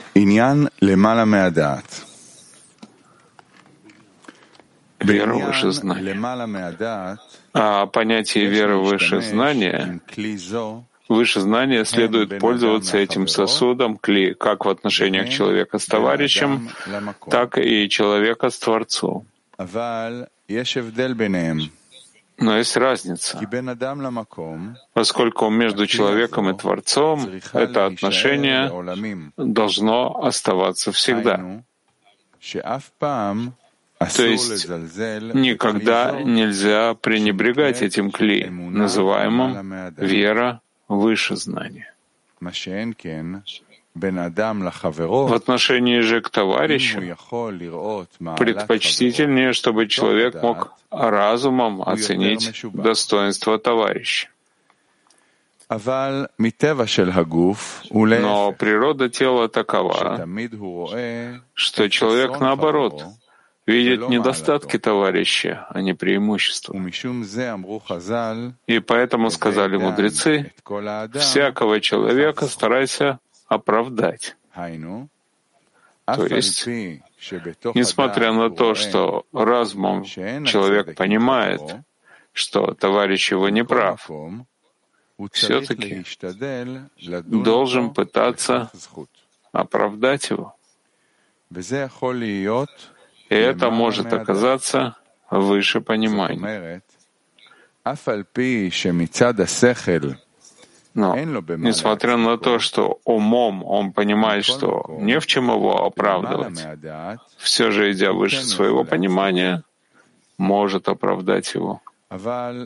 Вера выше знания. А понятие веры выше знания, следует пользоваться этим сосудом, кли, как в отношениях человека с товарищем, так и человека с Творцом. Но есть разница, поскольку между человеком и Творцом это отношение должно оставаться всегда. То есть никогда нельзя пренебрегать этим кли, называемым вера выше знания. В отношении же к товарищу предпочтительнее, чтобы человек мог разумом оценить достоинство товарища. Но природа тела такова, что человек, наоборот, видит недостатки товарища, а не преимущества. И поэтому сказали мудрецы, всякого человека старайся оправдать. То есть, несмотря на то, что разумом человек понимает, что товарищ его не прав, все-таки должен пытаться оправдать его. И это может оказаться выше понимания. Но, несмотря на то, что умом он понимает, что не в чем его оправдывать, все же, идя выше своего понимания, может оправдать его. А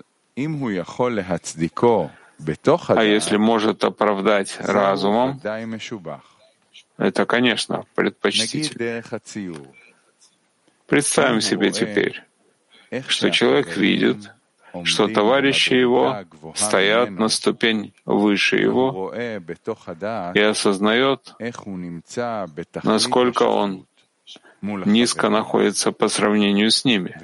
если может оправдать разумом, это, конечно, предпочтительно. Представим себе теперь, что человек видит, что товарищи его стоят на ступень выше его и осознает, насколько он низко находится по сравнению с ними.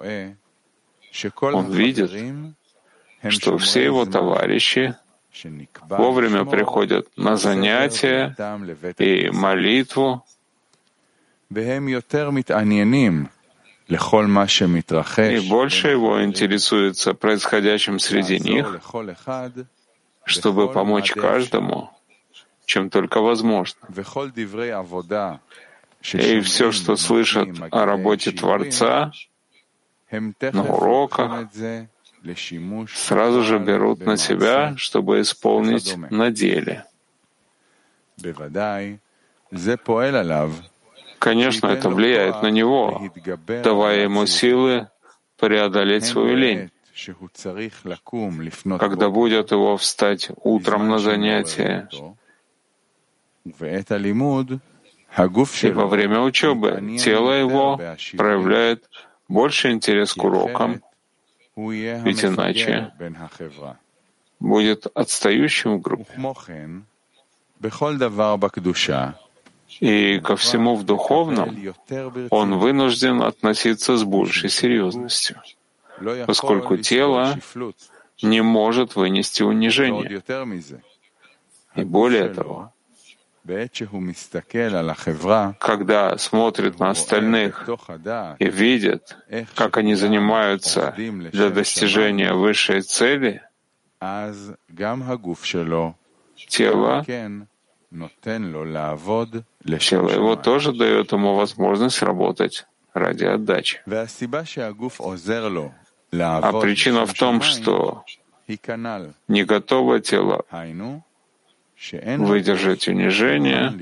Он видит, что все его товарищи вовремя приходят на занятия и молитву, и больше его интересуется происходящим среди них, чтобы помочь каждому, чем только возможно. И все, что слышат о работе Творца на уроках, сразу же берут на себя, чтобы исполнить на деле. Конечно, это влияет на него, давая ему силы преодолеть свою лень, когда будет его встать утром на занятия. И во время учебы тело его проявляет больше интерес к урокам, ведь иначе будет отстающим в группе. И ко всему в духовном он вынужден относиться с большей серьезностью, поскольку тело не может вынести унижения. И более того, когда смотрит на остальных и видит, как они занимаются для достижения высшей цели, тело его тоже дает ему возможность работать ради отдачи. А причина в том, что не готово тело выдержать унижение,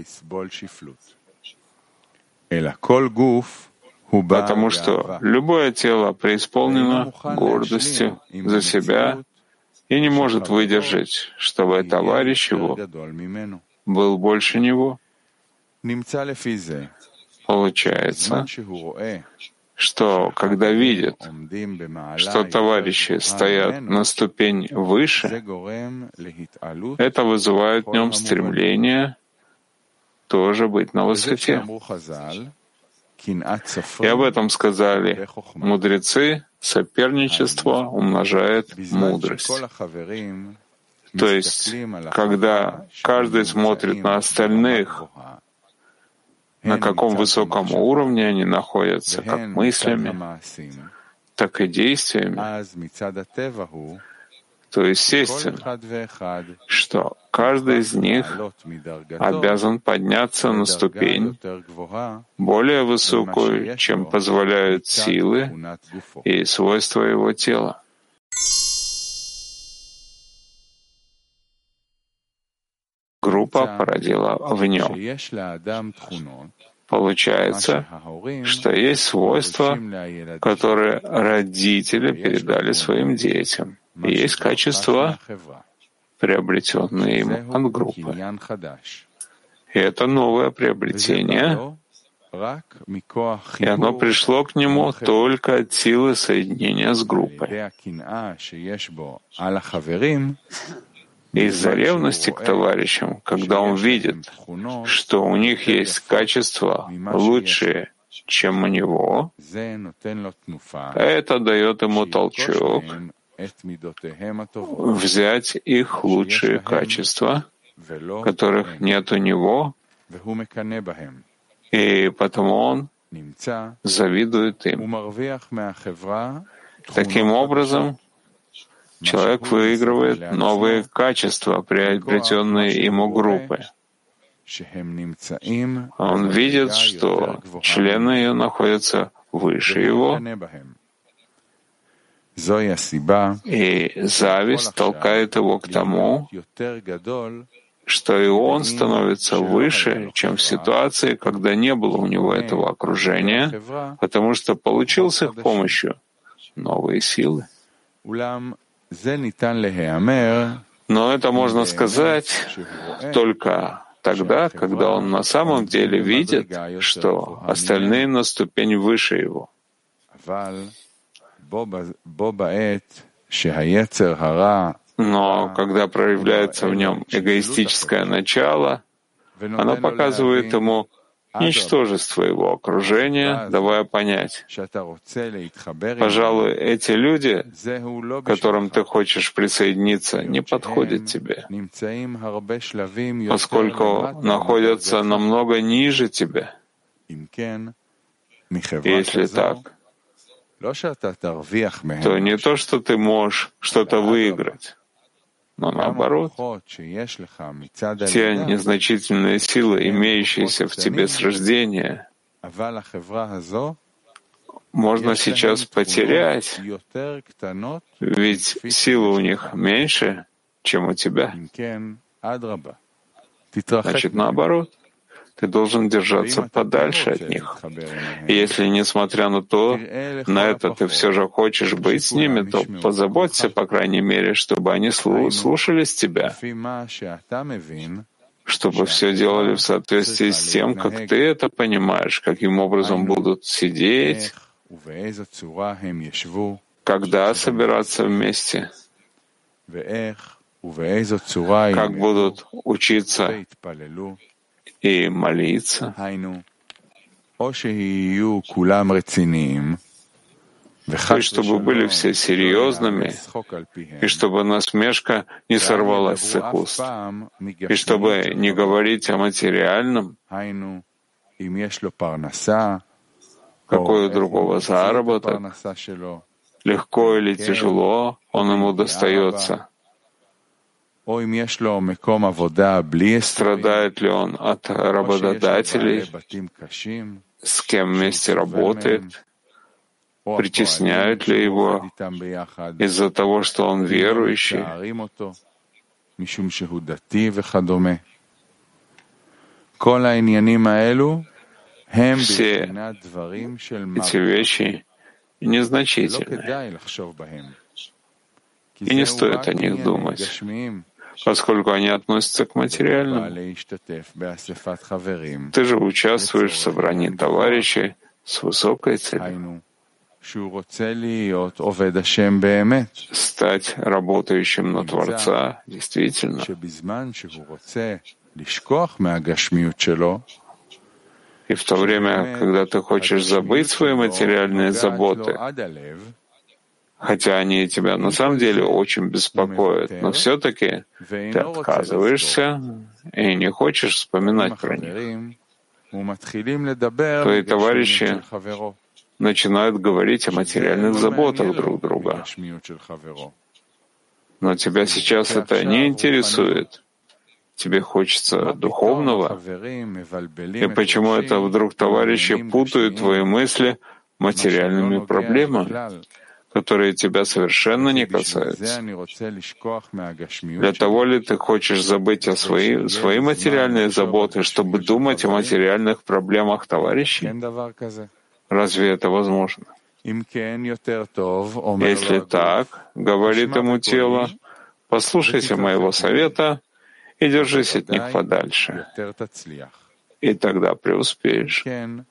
потому что любое тело преисполнено гордостью за себя и не может выдержать, чтобы товарищ его был больше него. Получается, что когда видит, что товарищи стоят на ступень выше, это вызывает в нем стремление тоже быть на высоте. И об этом сказали мудрецы: соперничество умножает мудрость. То есть, когда каждый смотрит на остальных на каком высоком уровне они находятся, как мыслями, так и действиями, то естественно, что каждый из них обязан подняться на ступень более высокую, чем позволяют силы и свойства его тела. Группа породила в нем. Получается, что есть свойства, которые родители передали своим детям, и есть качества, приобретенные им от группы. И это новое приобретение, и оно пришло к нему только от силы соединения с группой. Из-за ревности к товарищам, когда он видит, что у них есть качества лучшие, чем у него, это дает ему толчок взять их лучшие качества, которых нет у него, и потому он завидует им. Таким образом, человек выигрывает новые качества, приобретенные ему группой. Он видит, что члены ее находятся выше его, и зависть толкает его к тому, что и он становится выше, чем в ситуации, когда не было у него этого окружения, потому что получил с их помощью новые силы. Но это можно сказать только тогда, когда он на самом деле видит, что остальные на ступень выше его. Но когда проявляется в нем эгоистическое начало, оно показывает ему ничтожество его окружения, давая понять, пожалуй, эти люди, к которым ты хочешь присоединиться, не подходят тебе, поскольку находятся намного ниже тебя. Если так, то не то, что ты можешь что-то выиграть, но наоборот, те незначительные силы, имеющиеся в тебе с рождения, можно сейчас потерять, ведь силы у них меньше, чем у тебя. Значит, наоборот, ты должен держаться подальше от них. И если, несмотря на это ты все же хочешь быть с ними, то позаботься, по крайней мере, чтобы они слушались тебя, чтобы все делали в соответствии с тем, как ты это понимаешь, каким образом будут сидеть, когда собираться вместе, как будут учиться и молиться, то есть, чтобы были все серьезными, и чтобы насмешка не сорвалась с их уст, и чтобы не говорить о материальном, какой у другого заработок, легко или тяжело он ему достается, страдает ли он от работодателей, с кем вместе работает, притесняют ли его из-за того, что он верующий. Все эти вещи незначительны, и не стоит о них думать, поскольку они относятся к материальному. Ты же участвуешь в собрании товарищей с высокой целью стать работающим на Творца, действительно. И в то время, когда ты хочешь забыть свои материальные заботы, хотя они тебя на самом деле очень беспокоят, но все-таки ты отказываешься и не хочешь вспоминать про них. твои товарищи начинают говорить о материальных заботах друг друга. Но тебя сейчас это не интересует. Тебе хочется духовного. И почему это вдруг товарищи путают твои мысли материальными проблемами, которые тебя совершенно не касаются? Для того ли ты хочешь забыть о свои материальные заботы, чтобы думать о материальных проблемах товарищей? Разве это возможно? Если так, говорит ему тело, послушайся моего совета и держись от них подальше, и тогда преуспеешь.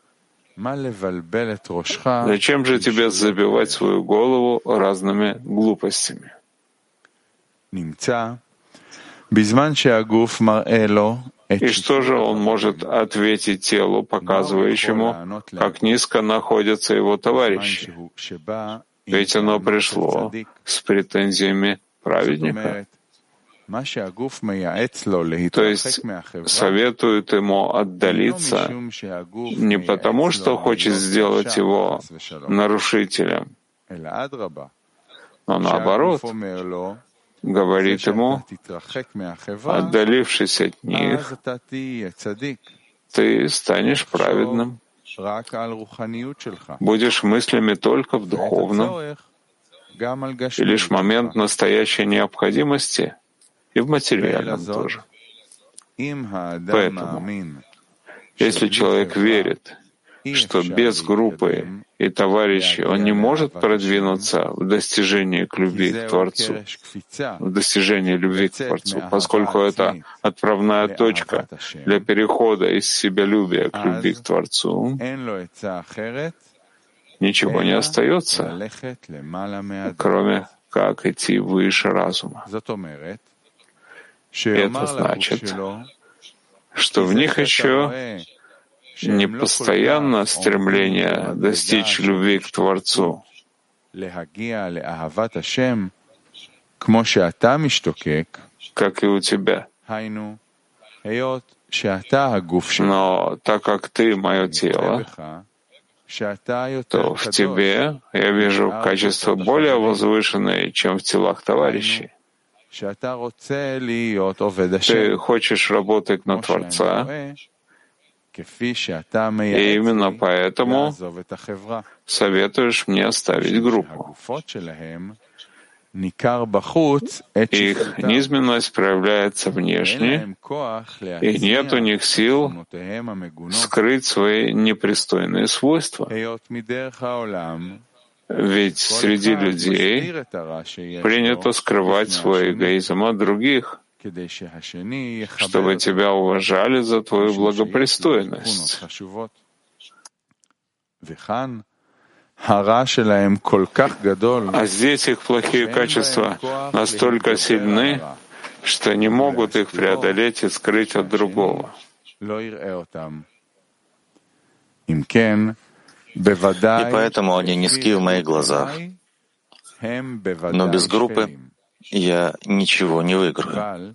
Зачем же тебе забивать свою голову разными глупостями? И что же он может ответить телу, показывающему, как низко находятся его товарищи? Ведь оно пришло с претензиями праведника. То есть советует ему отдалиться не потому, что хочет сделать его нарушителем, но наоборот, говорит ему, отдалившись от них, ты станешь праведным, будешь мыслями только в духовном, и лишь в момент настоящей необходимости и в материальном тоже. Поэтому, если человек верит, что без группы и товарищей он не может продвинуться в достижении к любви к Творцу, в достижении любви к Творцу, поскольку это отправная точка для перехода из себялюбия к любви к Творцу, ничего не остается, кроме как идти выше разума. Это значит, что в них еще не постоянно стремление достичь любви к Творцу, как и у тебя. Но так как ты мое тело, то в тебе я вижу качество более возвышенное, чем в телах товарищей. Ты хочешь работать на Творца, и именно поэтому советуешь мне оставить группу. Их низменность проявляется внешне, и нет у них сил скрыть свои непристойные свойства. Ведь среди людей принято скрывать свой эгоизм от других, чтобы тебя уважали за твою благопристойность. А здесь их плохие качества настолько сильны, что не могут их преодолеть и скрыть от другого. И поэтому они низки в моих глазах. Но без группы я ничего не выиграю.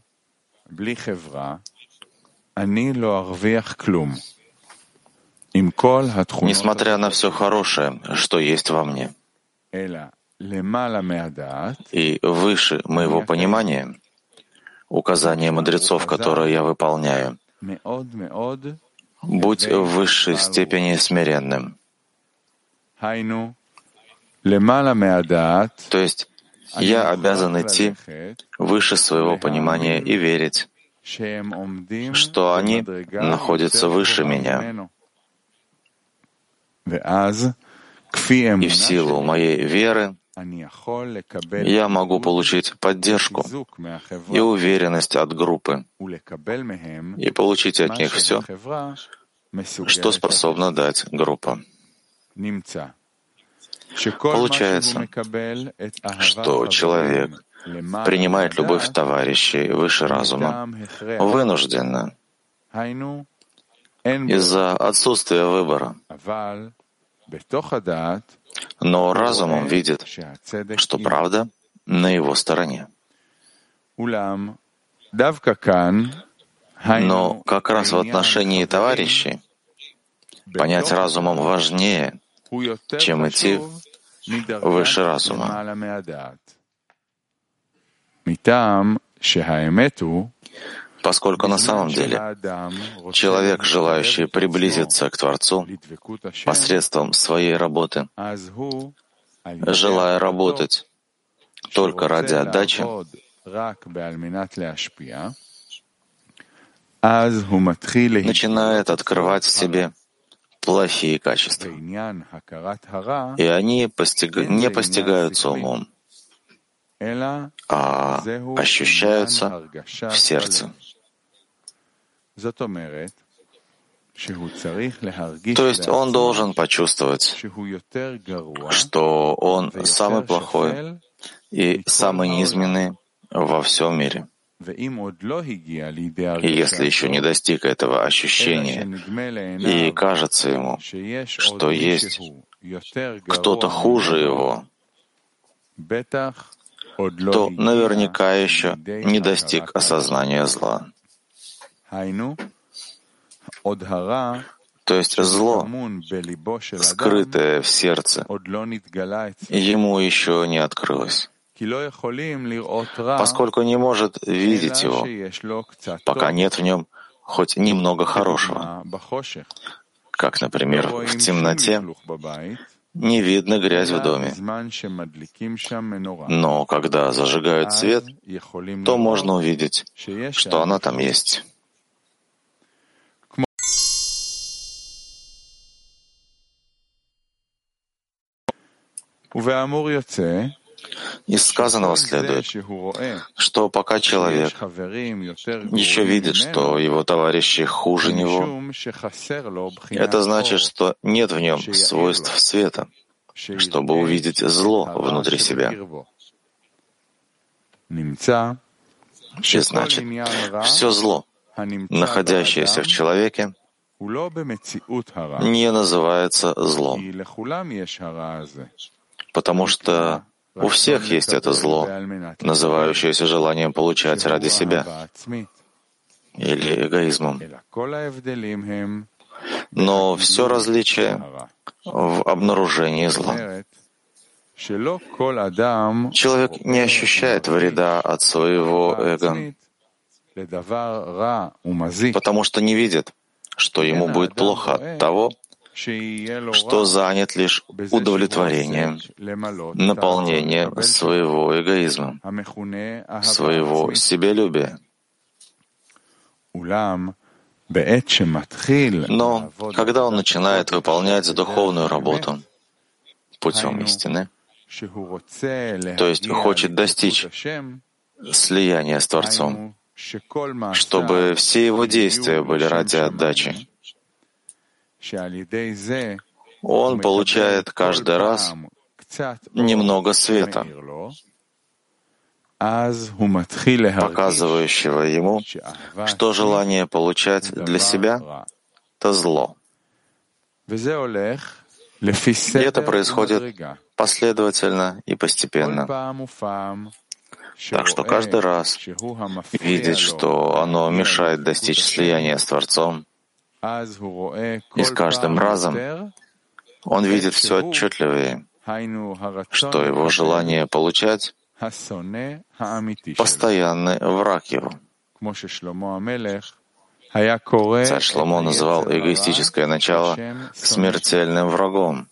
Несмотря на все хорошее, что есть во мне, и выше моего понимания, указания мудрецов, которые я выполняю, будь в высшей степени смиренным. То есть я обязан идти выше своего понимания и верить, что они находятся выше меня. И в силу моей веры я могу получить поддержку и уверенность от группы и получить от них все, что способна дать группа. Получается, что человек принимает любовь товарищей выше разума вынужденно, из-за отсутствия выбора. Но разумом видит, что правда на его стороне. Но как раз в отношении товарищей Понять разумом важнее, чем идти выше разума. Поскольку на самом деле человек, желающий приблизиться к Творцу посредством своей работы, желая работать только ради отдачи, начинает открывать в себе плохие качества, и они не постигаются умом, а ощущаются в сердце. То есть он должен почувствовать, что он самый плохой и самый низменный во всем мире. И если еще не достиг этого ощущения, и кажется ему, что есть кто-то хуже его, то наверняка еще не достиг осознания зла. То есть зло, скрытое в сердце, ему еще не открылось, поскольку не может видеть его, пока нет в нем хоть немного хорошего. Как, например, в темноте не видно грязь в доме, но когда зажигают свет, то можно увидеть, что она там есть. Из сказанного следует, что пока человек еще видит, что его товарищи хуже него, это значит, что нет в нем свойств света, чтобы увидеть зло внутри себя. И значит, все зло, находящееся в человеке, не называется злом, потому что у всех есть это зло, называющееся желанием получать ради себя или эгоизмом. Но все различие в обнаружении зла. Человек не ощущает вреда от своего эго, потому что не видит, что ему будет плохо от того, что занят лишь удовлетворением, наполнением своего эгоизма, своего себялюбия. Но когда он начинает выполнять духовную работу путем истины, то есть хочет достичь слияния с Творцом, чтобы все его действия были ради отдачи, он получает каждый раз немного света, показывающего ему, что желание получать для себя — это зло. И это происходит последовательно и постепенно. Так что каждый раз видеть, что оно мешает достичь слияния с Творцом, и с каждым разом он видит все отчетливее, что его желание получать — постоянный враг его. Царь Шломо называл эгоистическое начало смертельным врагом.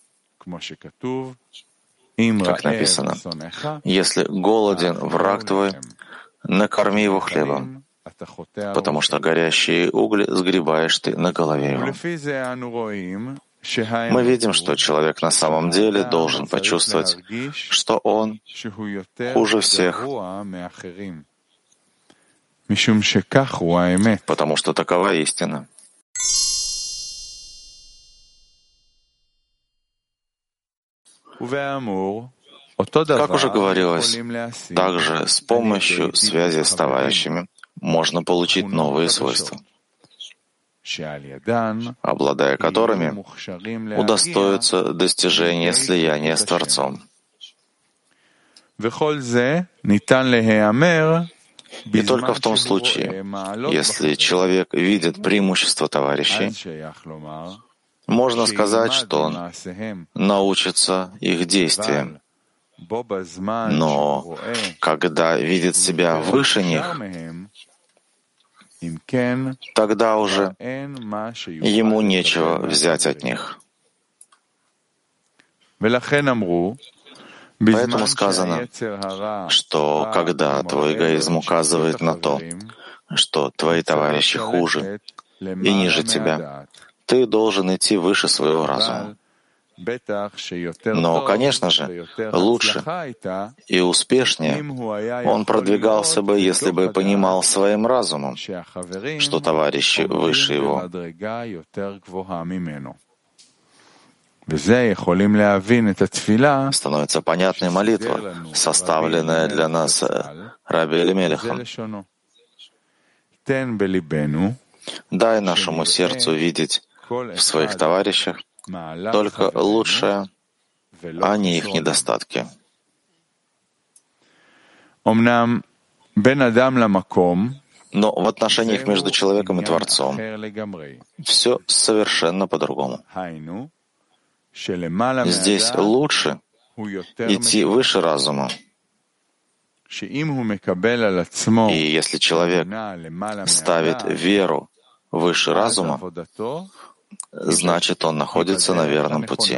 Как написано, «Если голоден враг твой, накорми его хлебом, потому что горящие угли сгребаешь ты на голове его». Мы видим, что человек на самом деле должен почувствовать, что он хуже всех, потому что такова истина. Как уже говорилось, также с помощью связи с товарищами можно получить новые свойства, обладая которыми удостоится достижения слияния с Творцом. И только в том случае, если человек видит преимущество товарищей, Можно сказать, что он научится их действиям, но когда видит себя выше них, тогда уже ему нечего взять от них. Поэтому сказано, что когда твой эгоизм указывает на то, что твои товарищи хуже и ниже тебя, ты должен идти выше своего разума. Но, конечно же, лучше и успешнее он продвигался бы, если бы понимал своим разумом, что товарищи выше его. Становится понятной молитва, составленная для нас Раби Элимелехом. Дай нашему сердцу видеть в своих товарищах только лучшее, а не их недостатки. Но в отношениях между человеком и Творцом все совершенно по-другому. Здесь лучше идти выше разума. И если человек ставит веру выше разума, значит, он находится на верном пути.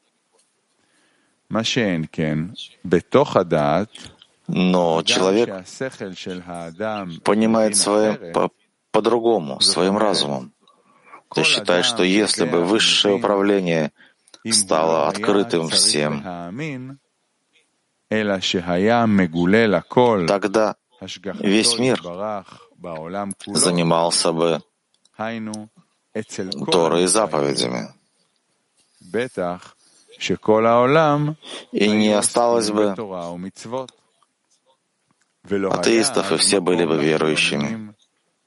Но человек понимает по-другому, своим разумом. То есть считает, что если бы высшее управление стало открытым всем, тогда весь мир занимался бы Торой и заповедями. И не осталось бы атеистов, и все были бы верующими.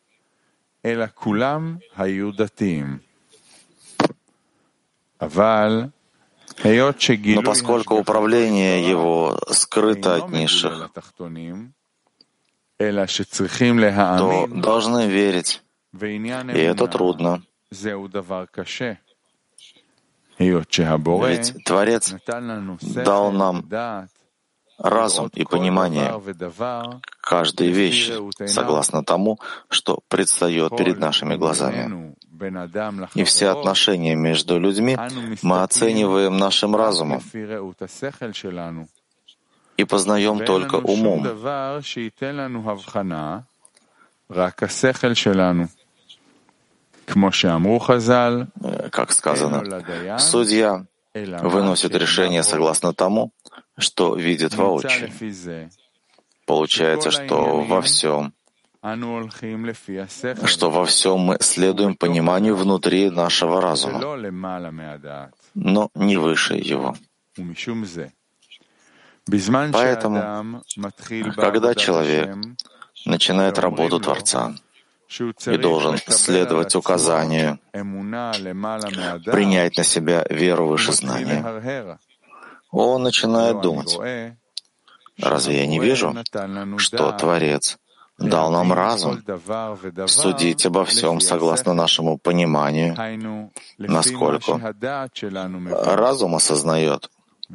Но поскольку управление его скрыто от низших, то должны верить, и это трудно. Ведь Творец дал нам разум и понимание каждой вещи, согласно тому, что предстает перед нашими глазами. И все отношения между людьми мы оцениваем нашим разумом и познаем только умом. Как сказано, судья выносит решение согласно тому, что видит воочию. Получается, что во всем мы следуем пониманию внутри нашего разума, но не выше его. Поэтому, когда человек начинает работу Творца и должен следовать указанию, принять на себя веру выше знания, он начинает думать: разве я не вижу, что Творец дал нам разум судить обо всем согласно нашему пониманию, насколько разум осознает?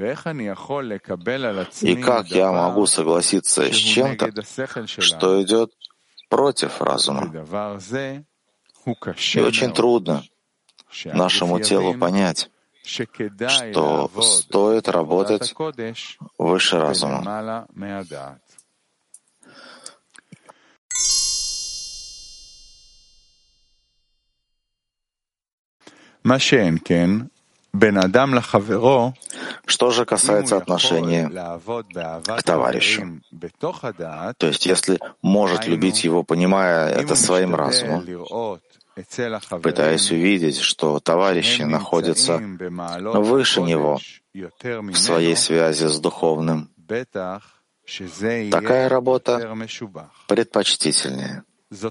И как я могу согласиться с чем-то, что идет против разума? И очень трудно нашему телу понять, что стоит работать выше разума. Что же касается отношения к товарищу, то есть если может любить его, понимая это своим разумом, пытаясь увидеть, что товарищи находятся выше него в своей связи с духовным, такая работа предпочтительнее.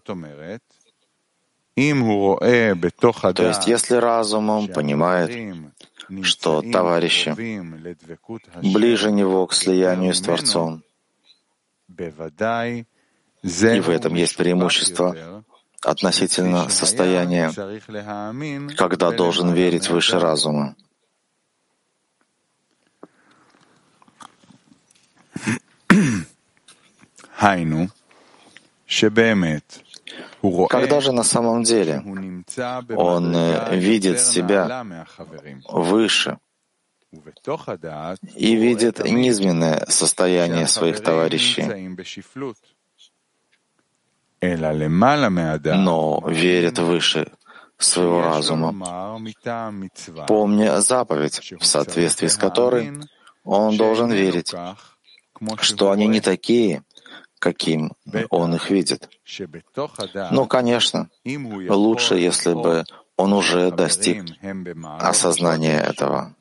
То есть если разумом понимает, что товарищи ближе него к слиянию с Творцом, и в этом есть преимущество относительно состояния, когда должен верить выше разума. Когда же на самом деле он видит себя выше и видит низменное состояние своих товарищей, но верит выше своего разума, помня заповедь, в соответствии с которой он должен верить, что они не такие, каким он их видит. Ну, конечно, лучше, если бы он уже достиг осознания этого.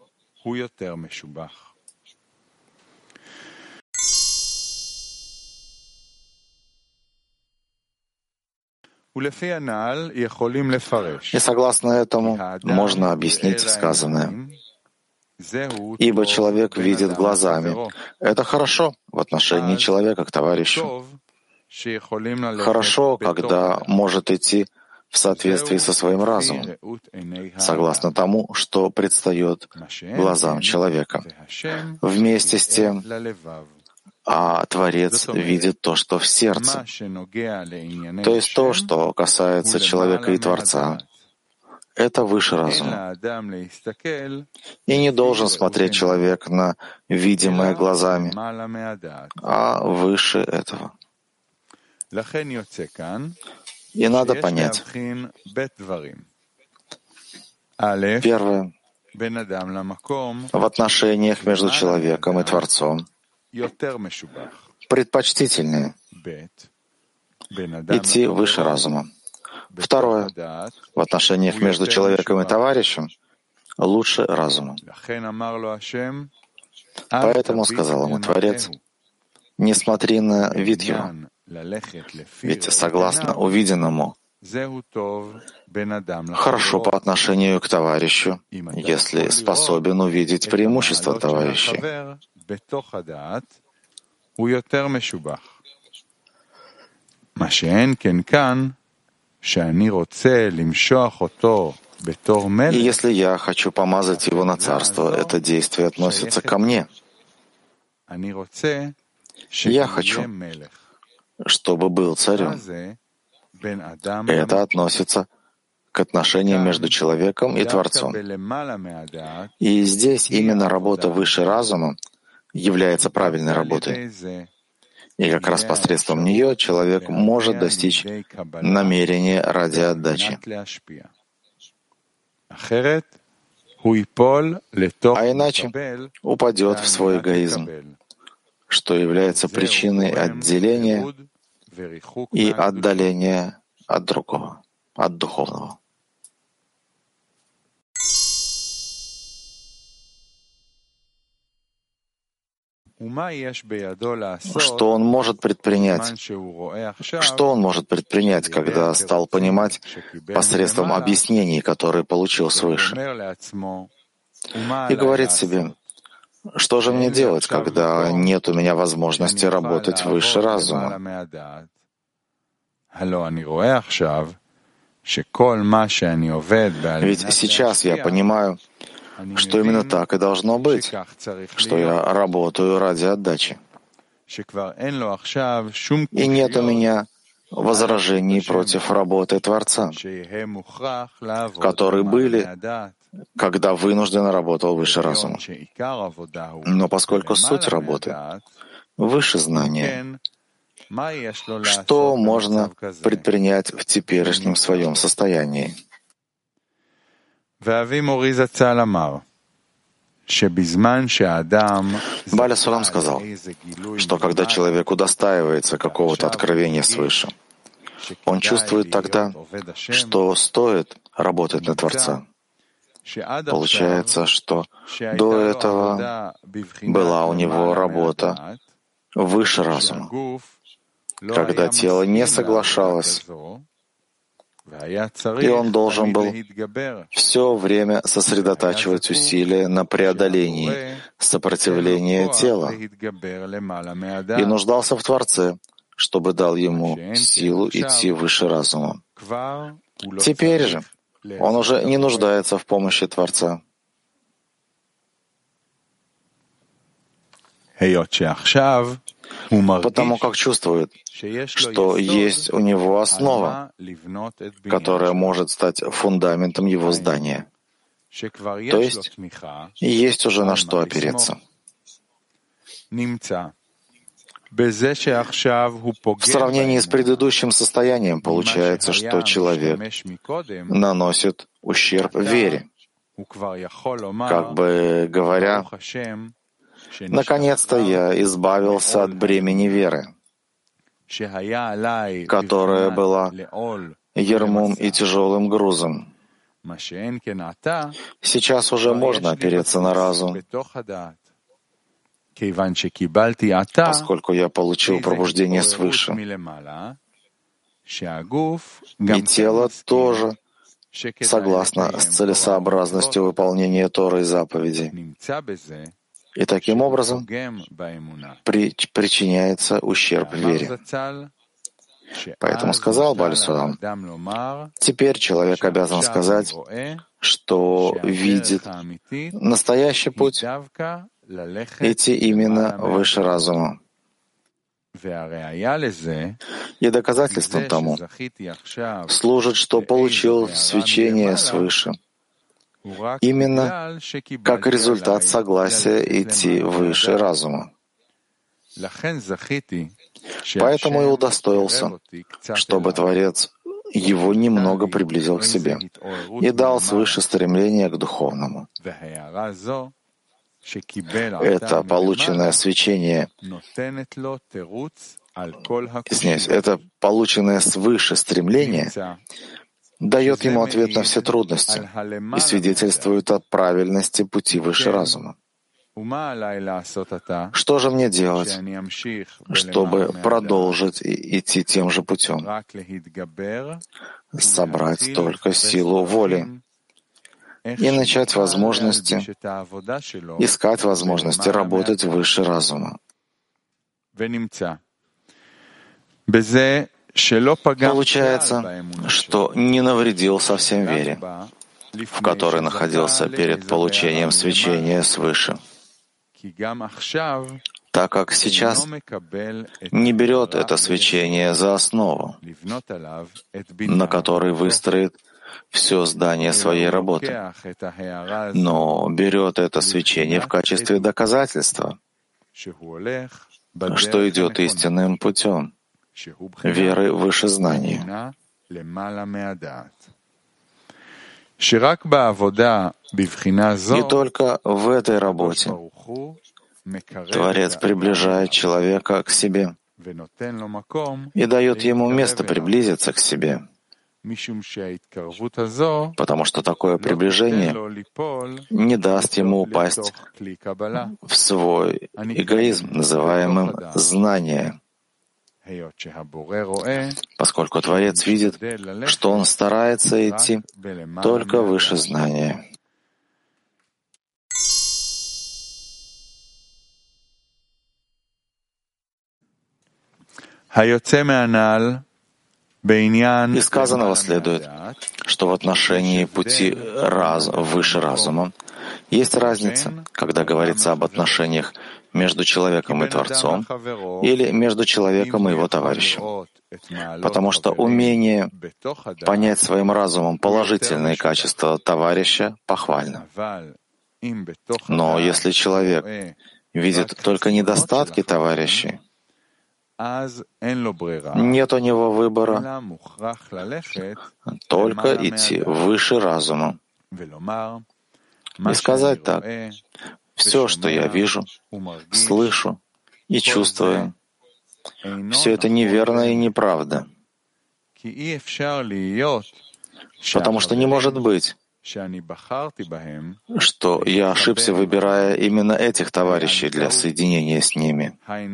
И согласно этому можно объяснить сказанное. Ибо человек видит глазами. Это хорошо в отношении человека к товарищу. Хорошо, когда может идти в соответствии со своим разумом, согласно тому, что предстает глазам человека. Вместе с тем, а Творец видит то, что в сердце, то есть то, что касается человека и Творца. Это выше разума. И не должен смотреть человек на видимое глазами, а выше этого. И надо понять. Первое. В отношениях между человеком и Творцом предпочтительнее идти выше разума. Второе. В отношениях между человеком и товарищем лучше разума. Поэтому сказал ему Творец: не смотри на вид его, ведь согласно увиденному хорошо по отношению к товарищу, если способен увидеть преимущество товарищей. И если я хочу помазать его на царство, это действие относится ко мне. Я хочу, чтобы был царем. И это относится к отношениям между человеком и Творцом. И здесь именно работа выше разума является правильной работой. И как раз посредством нее человек может достичь намерения ради отдачи. А иначе упадет в свой эгоизм, что является причиной отделения и отдаления от другого, от духовного. Что он может предпринять? Что он может предпринять, когда стал понимать посредством объяснений, которые получил свыше? И говорит себе: что же мне делать, когда нет у меня возможности работать выше разума? Ведь сейчас я понимаю, что именно так и должно быть, что я работаю ради отдачи. И нет у меня возражений против работы Творца, которые были, когда вынужденно работал выше разума. Но поскольку суть работы выше знания, что можно предпринять в теперешнем своем состоянии? Баля Сулам сказал, что когда человек удостаивается какого-то откровения свыше, он чувствует тогда, что стоит работать на Творца. Получается, что до этого была у него работа выше разума, когда тело не соглашалось, и он должен был все время сосредотачивать усилия на преодолении сопротивления тела и нуждался в Творце, чтобы дал ему силу идти выше разума. Теперь же он уже не нуждается в помощи Творца. Потому как чувствует, что есть у него основа, которая может стать фундаментом его здания. То есть уже на что опереться. В сравнении с предыдущим состоянием получается, что человек наносит ущерб вере, как бы говоря, «Наконец-то я избавился от бремени веры, которая была ярмом и тяжелым грузом. Сейчас уже можно опереться на разум, поскольку я получил пробуждение свыше. И тело тоже, согласно с целесообразностью выполнения Торы и заповедей. И таким образом причиняется ущерб вере. Поэтому сказал Бааль Сулам, теперь человек обязан сказать, что видит настоящий путь, идти именно выше разума. И доказательством тому служит, что получил свечение свыше, именно как результат согласия идти выше разума. Поэтому и удостоился, чтобы Творец его немного приблизил к себе и дал свыше стремление к духовному. Это полученное свечение, это полученное свыше стремление дает ему ответ на все трудности и свидетельствует о правильности пути выше разума. Что же мне делать, чтобы продолжить идти тем же путем? Собрать только силу воли и начать искать возможности работать выше разума. Получается, что не навредил совсем вере, в которой находился перед получением свечения свыше, так как сейчас не берет это свечение за основу, на которой выстроит все здание своей работы, но берет это свечение в качестве доказательства, что идет истинным путем, веры выше знания. И только в этой работе Творец приближает человека к себе и дает ему место приблизиться к себе, потому что такое приближение не даст ему упасть в свой эгоизм, называемым знание, поскольку Творец видит, что он старается идти только выше знания. Из сказанного следует, что в отношении пути выше разума есть разница, когда говорится об отношениях между человеком и Творцом или между человеком и его товарищем. Потому что умение понять своим разумом положительные качества товарища похвально. Но если человек видит только недостатки товарищей, нет у него выбора, только идти выше разума. И сказать так: все, что я вижу, слышу и чувствую, все это неверно и неправда. Потому что не может быть, что я ошибся, выбирая именно этих товарищей для соединения с ними.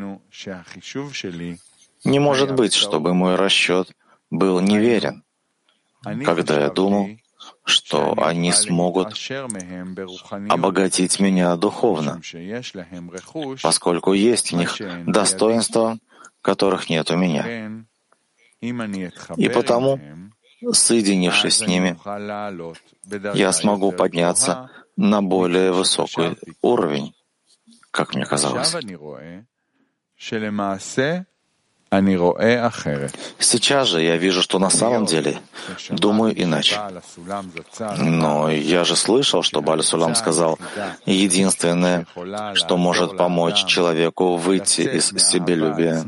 Не может быть, чтобы мой расчет был неверен, когда я думал, что они смогут обогатить меня духовно, поскольку есть у них достоинства, которых нет у меня. И потому, соединившись с ними, я смогу подняться на более высокий уровень, как мне казалось. Сейчас же я вижу, что на самом деле думаю иначе. Но я же слышал, что Бааль Сулам сказал, единственное, что может помочь человеку выйти из себелюбия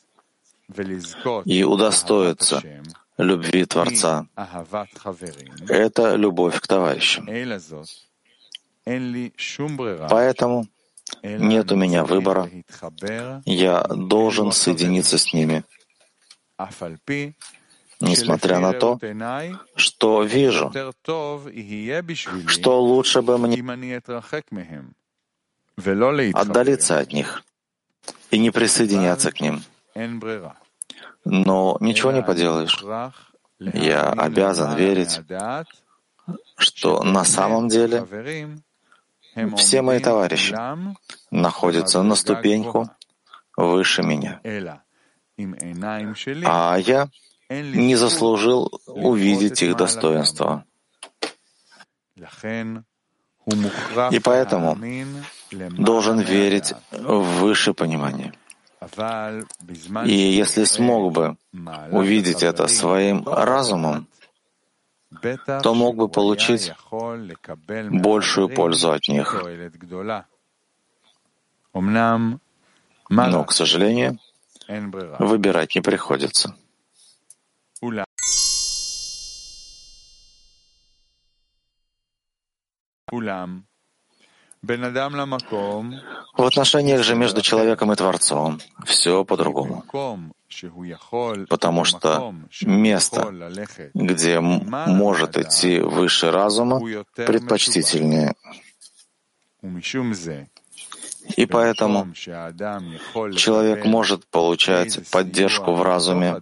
и удостоиться любви Творца, это любовь к товарищам. Поэтому нет у меня выбора. Я должен соединиться с ними, несмотря на то, что вижу, что лучше бы мне отдалиться от них и не присоединяться к ним. Но ничего не поделаешь. Я обязан верить, что на самом деле все мои товарищи находятся на ступеньку выше меня, а я не заслужил увидеть их достоинства. И поэтому должен верить в высшее понимание. И если смог бы увидеть это своим разумом, то мог бы получить большую пользу от них. Но, к сожалению, выбирать не приходится. В отношениях же между человеком и Творцом все по-другому. Потому что место, где может идти выше разума, предпочтительнее. И поэтому человек может получать поддержку в разуме,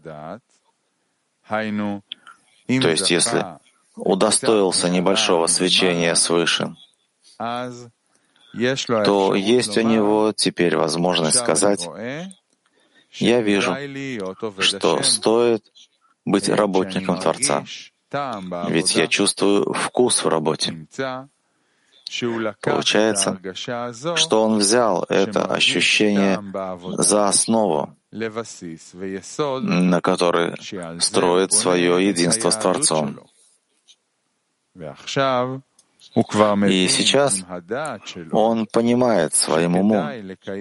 то есть если удостоился небольшого свечения свыше, то есть у него теперь возможность сказать: «Я вижу, что стоит быть работником Творца, ведь я чувствую вкус в работе». Получается, что он взял это ощущение за основу, на которой строит свое единство с Творцом. И сейчас он понимает своим умом,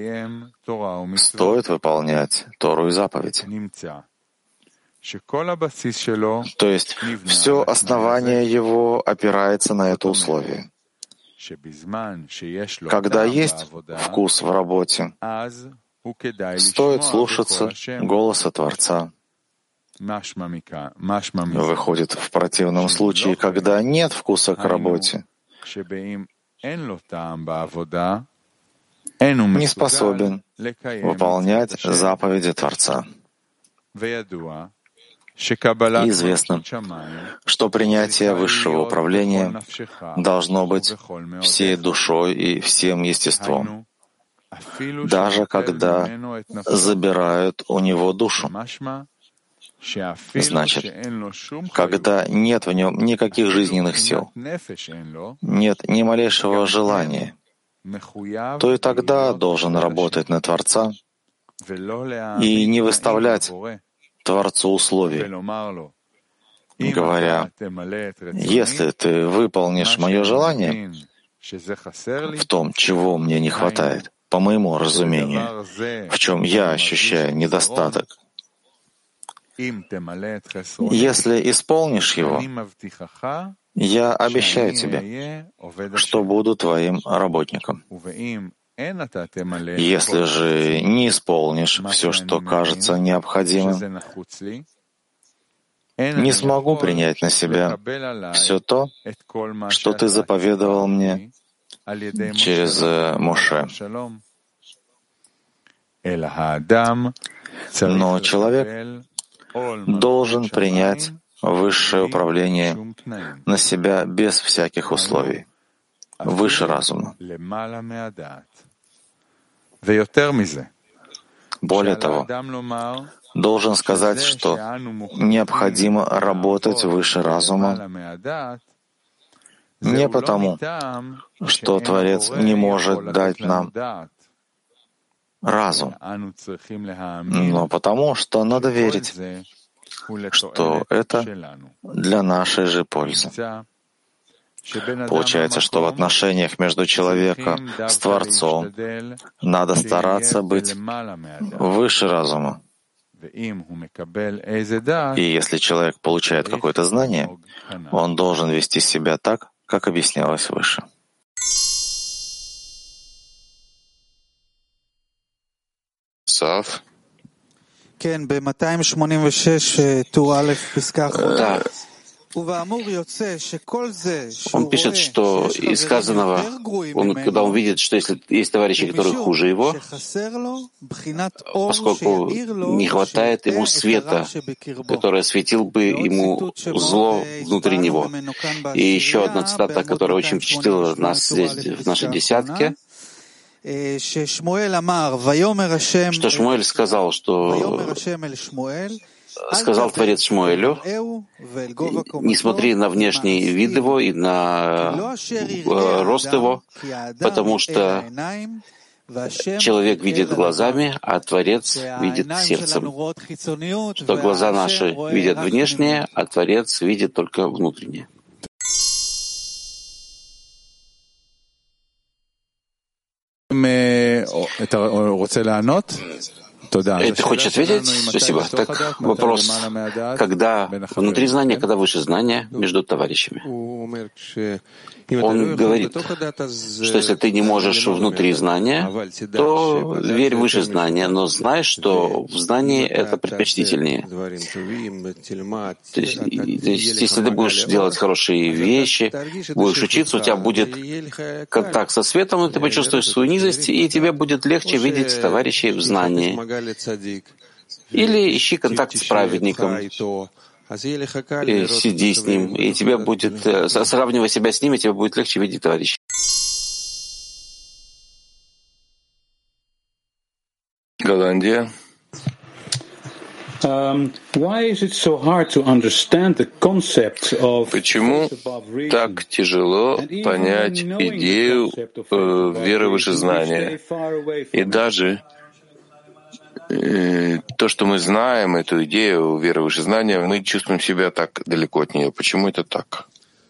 стоит выполнять Тору и заповедь. То есть все основание его опирается на это условие. Когда есть вкус в работе, стоит слушаться голоса Творца. Выходит, в противном случае, когда нет вкуса к работе, не способен выполнять заповеди Творца. Известно, что принятие высшего управления должно быть всей душой и всем естеством, даже когда забирают у него душу. Значит, когда нет в нем никаких жизненных сил, нет ни малейшего желания, то и тогда должен работать на Творца и не выставлять Творцу условий, говоря: «Если ты выполнишь мое желание в том, чего мне не хватает, по моему разумению, в чем я ощущаю недостаток, если исполнишь его, я обещаю тебе, что буду твоим работником. Если же не исполнишь все, что кажется необходимым, не смогу принять на себя все то, что ты заповедовал мне через Моше». Но человек должен принять высшее управление на себя без всяких условий, выше разума. Более того, должен сказать, что необходимо работать выше разума не потому, что Творец не может дать нам разум, но потому, что надо верить, что это для нашей же пользы. Получается, что в отношениях между человеком с Творцом надо стараться быть выше разума. И если человек получает какое-то знание, он должен вести себя так, как объяснялось выше. Сав. Да. Он пишет, что из сказанного, когда он видит, что если есть товарищи, которые хуже его, поскольку не хватает ему света, который осветил бы ему зло внутри него. И еще одна цитата, которая очень впечатлила нас здесь, в нашей десятке, что Шмуэль сказал, что сказал Творец Шмуэлю: не смотри на внешний вид его и на рост его, потому что человек видит глазами, а Творец видит сердцем. Что глаза наши видят внешнее, а Творец видит только внутреннее. Ты хочешь ответить? Спасибо. Так, вопрос, когда внутри знания, когда выше знания между товарищами? Он говорит, что если ты не можешь внутри знания, то верь выше знания, но знай, что в знании это предпочтительнее. То есть, если ты будешь делать хорошие вещи, будешь учиться, у тебя будет контакт со светом, и ты почувствуешь свою низость, и тебе будет легче видеть товарищей в знании. Или ищи контакт с праведником, и сиди с ним, и тебе будет, сравнивая себя с ними, тебе будет легче видеть товарищей. Голландия. Почему так тяжело понять идею веры выше знания? И даже то, что мы знаем, эту идею веры выше знания, мы чувствуем себя так далеко от нее. Почему это так?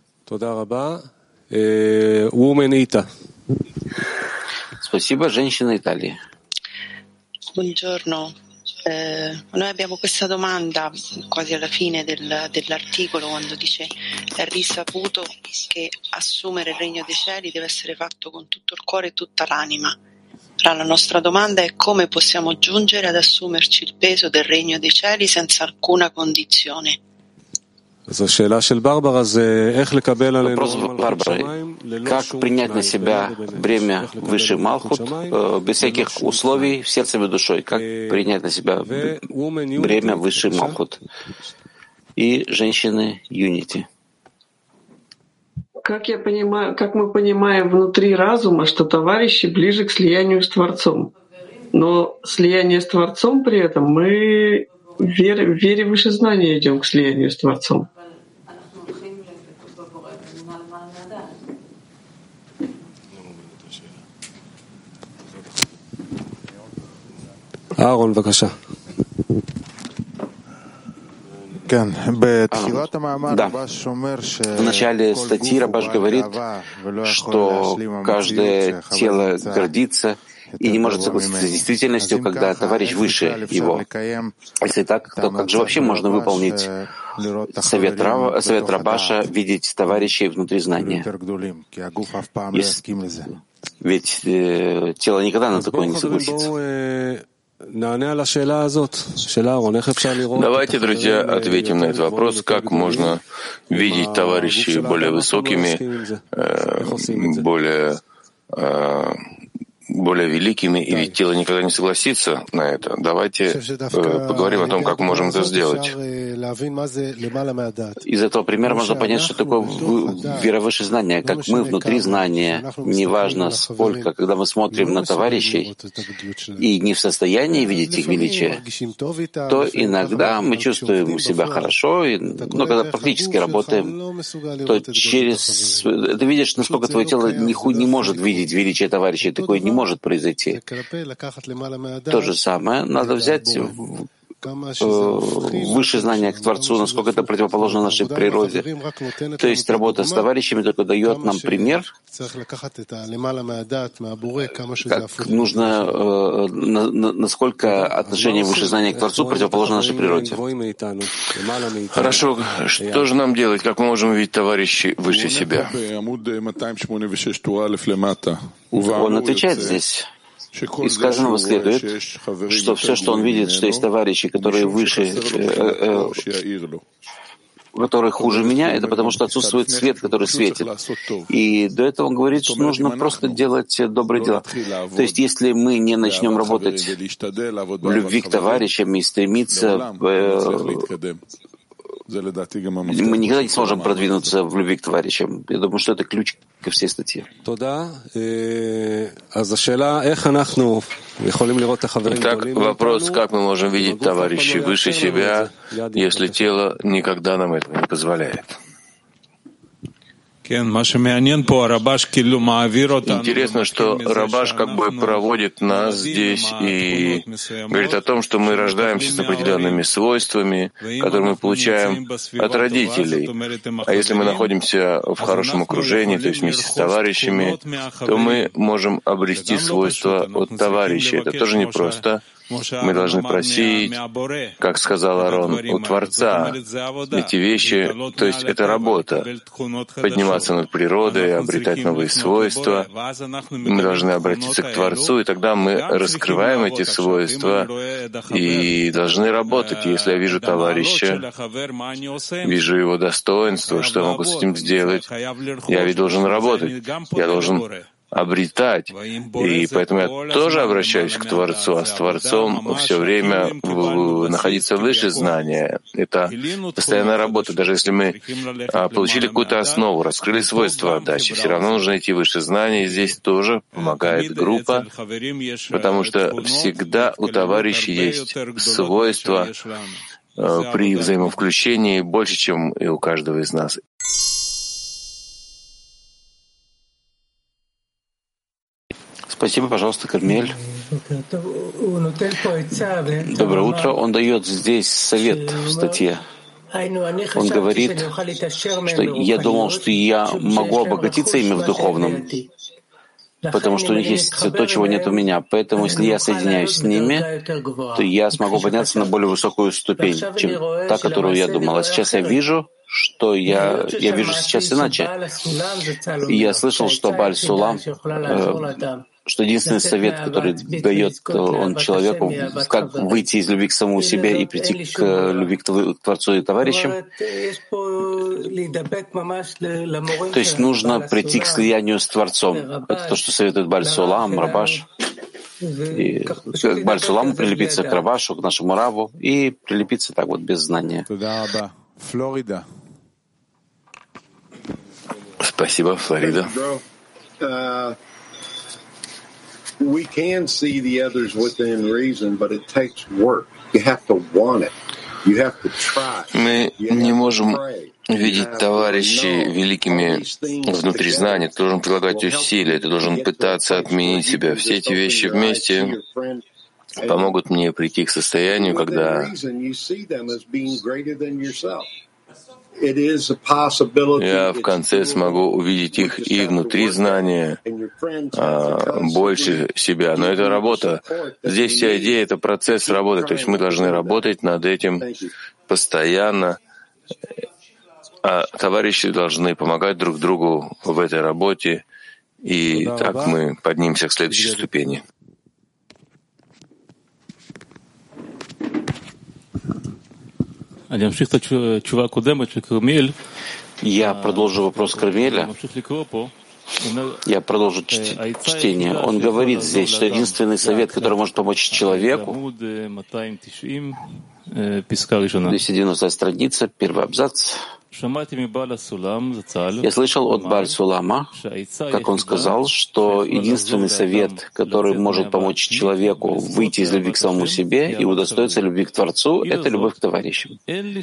Спасибо, женщина Италии. Buongiorno. Noi abbiamo questa domanda quasi alla fine dell'articolo, quando dice: è risaputo che assumere il regno dei cieli deve essere fatto con tutto il cuore e tutta l'anima. La nostra domanda è: come possiamo giungere ad assumerci il peso del regno dei cieli senza alcuna condizione? Вопрос Барбары. Как принять на себя бремя выше Малхут, без всяких условий, в сердце и душой? Как принять на себя бремя выше Малхут? И женщины Юнити. Как мы понимаем внутри разума, что товарищи ближе к слиянию с Творцом. Но слияние с Творцом при этом мы в вере выше знания идем к слиянию с Творцом. Аарон, бакаша. Да. В начале статьи Рабаш говорит, что каждое тело гордится и не может согласиться с действительностью, когда товарищ выше его. Если так, то как же вообще можно выполнить совет Рабаша, видеть товарищей внутри знания? Ведь тело никогда на такое не согласится. Давайте, друзья, ответим на этот вопрос, как можно видеть товарищей более высокими, более великими, и ведь тело никогда не согласится на это. Давайте поговорим о том, как мы можем это сделать. Из этого примера можно понять, что такое вера выше знания, как мы внутри знания, неважно сколько, когда мы смотрим на товарищей и не в состоянии видеть их величие, то иногда мы чувствуем себя хорошо, но когда практически работаем, то ты видишь, насколько твое тело не может видеть величие товарищей, такое не может произойти. То же самое надо взять высшее знание к Творцу, насколько это противоположно нашей природе. То есть работа с товарищами только дает нам пример, как нужно, насколько отношение высшее знание к Творцу противоположно нашей природе. Хорошо, что же нам делать? Как мы можем увидеть товарищей выше себя? Он отвечает здесь. Из сказанного следует, что все, что он видит, что есть товарищи, которые выше, которые хуже меня, это потому что отсутствует свет, который светит. И до этого он говорит, что нужно просто делать добрые дела. То есть если мы не начнем работать в любви к товарищам и стремиться, мы никогда не сможем продвинуться в любви к товарищам. Я думаю, что это ключ ко всей статье. Итак, вопрос, как мы можем видеть товарищей выше себя, если тело никогда нам этого не позволяет. Интересно, что Рабаш как бы проводит нас здесь и говорит о том, что мы рождаемся с определенными свойствами, которые мы получаем от родителей. А если мы находимся в хорошем окружении, то есть вместе с товарищами, то мы можем обрести свойства от товарищей. Это тоже непросто. Мы должны просить, как сказал Арон, у Творца. Эти вещи, то есть это работа, подниматься над природой, обретать новые свойства. Мы должны обратиться к Творцу, и тогда мы раскрываем эти свойства и должны работать. Если я вижу товарища, вижу его достоинство, что я могу с этим сделать, я ведь должен работать, я должен обретать. И поэтому я тоже обращаюсь к Творцу, а с Творцом все время находиться выше знания. Это постоянная работа. Даже если мы получили какую-то основу, раскрыли свойства отдачи, все равно нужно идти выше знания. И здесь тоже помогает группа, потому что всегда у товарищей есть свойства при взаимовключении больше, чем и у каждого из нас. Спасибо, пожалуйста, Кармель. Доброе утро. Он дает здесь совет в статье. Он говорит, что я думал, что я могу обогатиться ими в духовном, потому что у них есть то, чего нет у меня. Поэтому, если я соединяюсь с ними, то я смогу подняться на более высокую ступень, чем та, которую я думал. А сейчас я вижу, что я вижу сейчас иначе. И я слышал, что Бааль Сулам, что единственный совет, который дает он человеку, как выйти из любви к самому себе и прийти к любви к Творцу и товарищам, то есть нужно прийти к слиянию с Творцом. Это то, что советует Бааль Сулам, Рабаш. И к Бааль Суламу прилепиться к Рабашу, к нашему Раву, и прилепиться так вот без знания. Спасибо, Флорида. We can see the others within reason, but it takes work. You have to want it. You have to try. Мы не можем видеть товарищей великими внутри знания. Ты должен прилагать усилия, ты должен пытаться отменить себя. Все эти вещи вместе помогут мне прийти к состоянию, когда я в конце смогу увидеть их и внутри знания больше себя. Но это работа. Здесь вся идея — это процесс работы. То есть мы должны работать над этим постоянно. А товарищи должны помогать друг другу в этой работе. И так мы поднимемся к следующей ступени. Я продолжу вопрос Кармеля. Я продолжу чтение. Он говорит здесь, что единственный совет, который может помочь человеку, 290 страница, первый абзац. Я слышал от Бааль Сулама, как он сказал, что единственный совет, который может помочь человеку выйти из любви к самому себе и удостоиться любви к Творцу, это любовь к товарищам.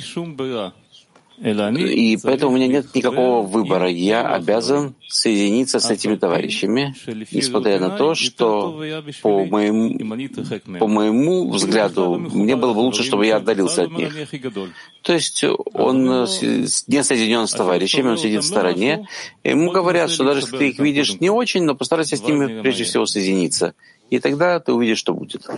И поэтому у меня нет никакого выбора. Я обязан соединиться с этими товарищами, несмотря на то, что по моему взгляду мне было бы лучше, чтобы я отдалился от них. То есть он не соединен с товарищами, он сидит в стороне. И ему говорят, что даже если ты их видишь не очень, но постарайся с ними прежде всего соединиться. И тогда ты увидишь, что будет.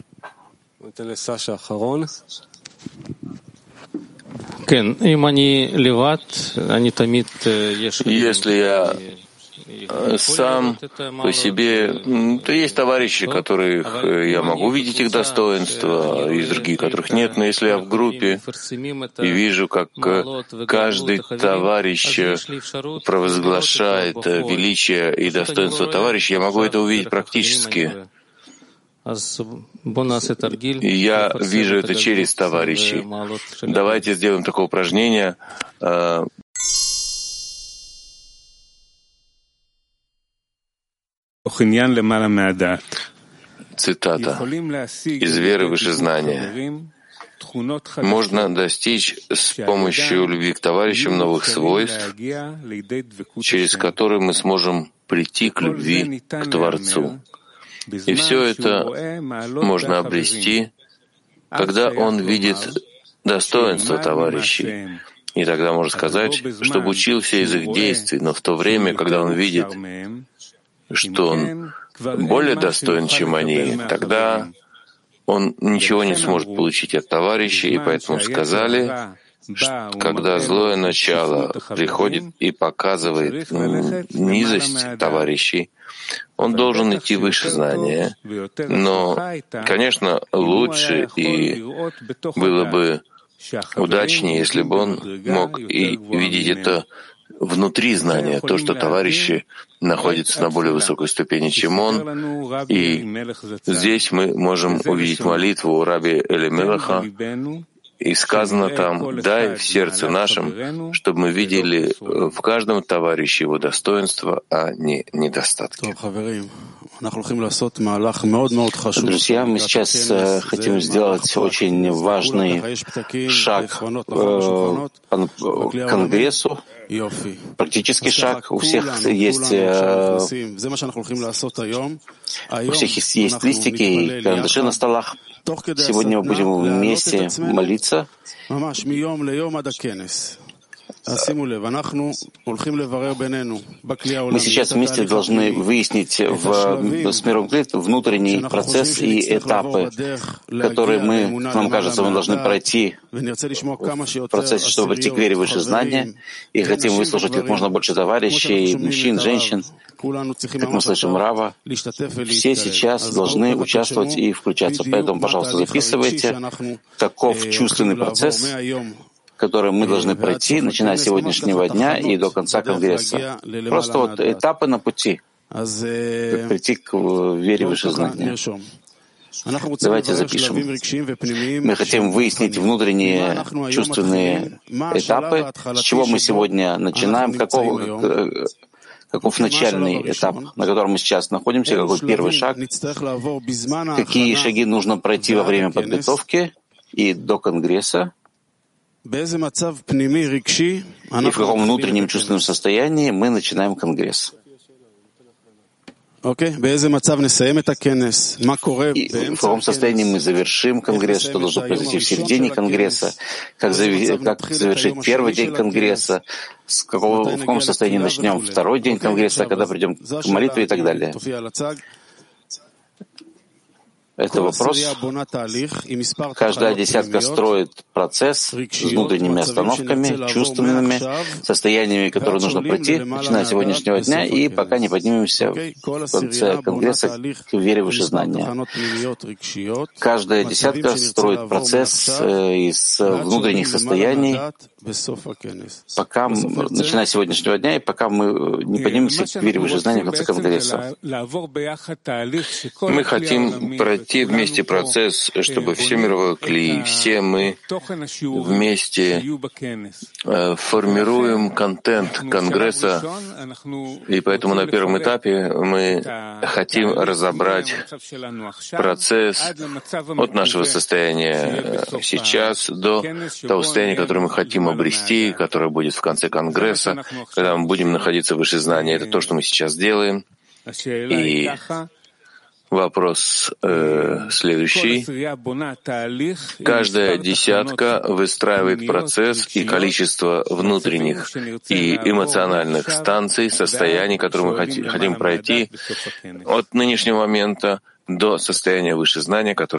Если я сам по себе, то есть товарищи, которых я могу видеть их достоинства, и другие, которых нет. Но если я в группе и вижу, как каждый товарищ провозглашает величие и достоинство товарища, я могу это увидеть практически. И я вижу это через товарищей. Давайте сделаем такое упражнение. Цитата. «Из веры выше знания. Можно достичь с помощью любви к товарищам новых свойств, через которые мы сможем прийти к любви к Творцу. И все это можно обрести, когда он видит достоинство товарищей. И тогда можно сказать, чтобы учился из их действий, но в то время, когда он видит, что он более достоин, чем они, тогда он ничего не сможет получить от товарищей, и поэтому сказали, что когда злое начало приходит и показывает низость товарищей, он должен идти выше знания. Но, конечно, лучше и было бы удачнее, если бы он мог и видеть это внутри знания, то, что товарищи находятся на более высокой ступени, чем он. И здесь мы можем увидеть молитву раби Элимелеха, и сказано там: «Дай в сердце нашем, чтобы мы видели в каждом товарище его достоинства, а не недостатки». Друзья, мы сейчас хотим сделать очень важный шаг к Конгрессу, практический шаг. У всех есть листики и карандаши на столах. Сегодня мы будем вместе молиться. Мы сейчас вместе должны выяснить с миром клетки внутренний процесс и этапы, которые нам кажется, мы должны пройти в процессе, чтобы прийти к вере выше знания, и хотим выслушать как можно больше товарищей, мужчин, женщин, как мы слышим Рава. Все сейчас должны участвовать и включаться. Поэтому, пожалуйста, записывайте, каков чувственный процесс, которые мы должны пройти, начиная с сегодняшнего дня и до конца Конгресса. Просто вот этапы на пути, как прийти к вере выше знания. Давайте запишем. Мы хотим выяснить внутренние чувственные этапы, с чего мы сегодня начинаем, каков начальный этап, на котором мы сейчас находимся, какой первый шаг, какие шаги нужно пройти во время подготовки и до Конгресса, и в каком внутреннем чувственном состоянии мы начинаем Конгресс. И в каком состоянии мы завершим Конгресс, что должно произойти в середине Конгресса, как завершить первый день Конгресса, в каком состоянии начнем второй день Конгресса, когда придем к молитве и так далее. Это вопрос. Каждая десятка строит процесс с внутренними остановками, чувственными состояниями, которые нужно пройти, начиная с сегодняшнего дня, и пока не поднимемся в конце Конгресса к вере выше знания. Каждая десятка строит процесс из внутренних состояний, пока, начиная с сегодняшнего дня, и пока мы не поднимемся к вере в высшее знание в конце Конгресса. Мы хотим пройти вместе процесс, чтобы все мировое клей, все мы вместе формируем контент Конгресса, и поэтому на первом этапе мы хотим разобрать процесс от нашего состояния сейчас до того состояния, которое мы хотим обрести, которое будет в конце Конгресса, когда мы будем находиться в высшем знании. Это то, что мы сейчас делаем. И вопрос следующий. Каждая десятка выстраивает процесс и количество внутренних и эмоциональных станций, состояний, которые мы хотим пройти от нынешнего момента до состояния высшего знания, которое